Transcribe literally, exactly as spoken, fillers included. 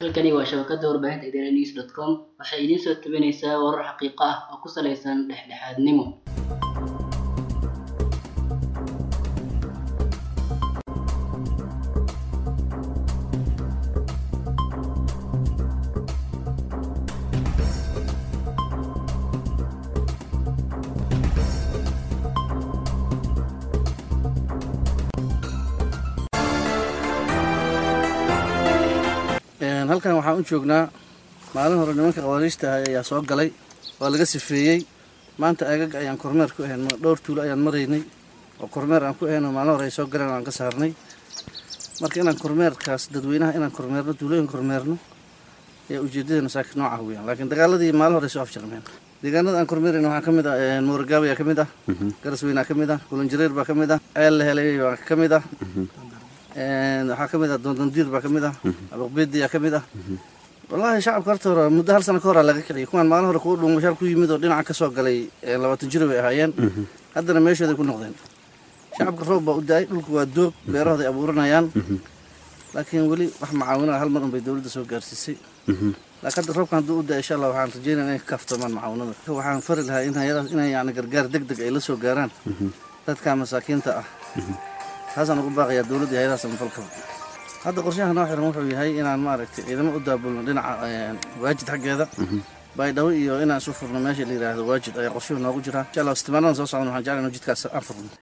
halkani waa shabakada warbaahinta idaaha news dot com waxay idin soo tabanaysaa warar xaqiiqo ah oo ku saleysan dhexdhexaadnimo. halkan waxaan u joognaa maalin hore nimanka qawaariista ah ayaa soo galay waa laga sifeeyay maanta aagag ayaan kormeer ku ahayn dhowr tuulo ayaan maraynay oo kormeer aan ku ahayn maalin hore ay soo galeen aan ka saarnay marka inaan kormeerkaas dadweynaha inaan kormeerno tuulooyin kormeerno ee ujeedadana saak nooca weeyaan laakiin dagaaladii maalin hore soo afjarmeen deegaanada aan kormeerayna waxaa kamid ah Moorgaab ayaa kamid ah Garasweyne kamid ah Kulanjireer baa kamid ah Ceel la helay baa kamid ah waxaa kamid ah Doondandiir baa kamid ah Abaqbeed ayaa kamid ah wallahi shacabka horta hore muddo hal sano ka hor laga kiciyay kuwan maalin hore ku dhuumashaal ku yimid oo dhinaca ka soo galay labaatan jir way ahaayeen haddana meeshooda ku noqdeen shacabka roob baa u daay dhulku waa doog beerahooda ay abuuranayaan laakiin weli wax macaawinada hal mar un bay dawladda soo gaarsiisay laakiin hadda roobkan hadduu u daay insha Allah waxaan rajaynayaa inay ka kaftamaan macaawinada waxaan fari lahaa in hay'adaha inay yacni gargaar degdeg ay la soo gaaraan dadka masaakiinta ah taasaan ugu baaqayaa dawladda iyo hay'adaha samafalka hadda qorshaha noo xiran wuxuu yahay inaan maaragtay ciidamo u daabulno dhinaca waajid xaggeeda baydhabo iyo inaan isu furno meesha la yiraahdo waajid ayaa qorshuhu noogu jira insha Allah istimaarada soo socon waxaan jeclahay in jidkaas aan furno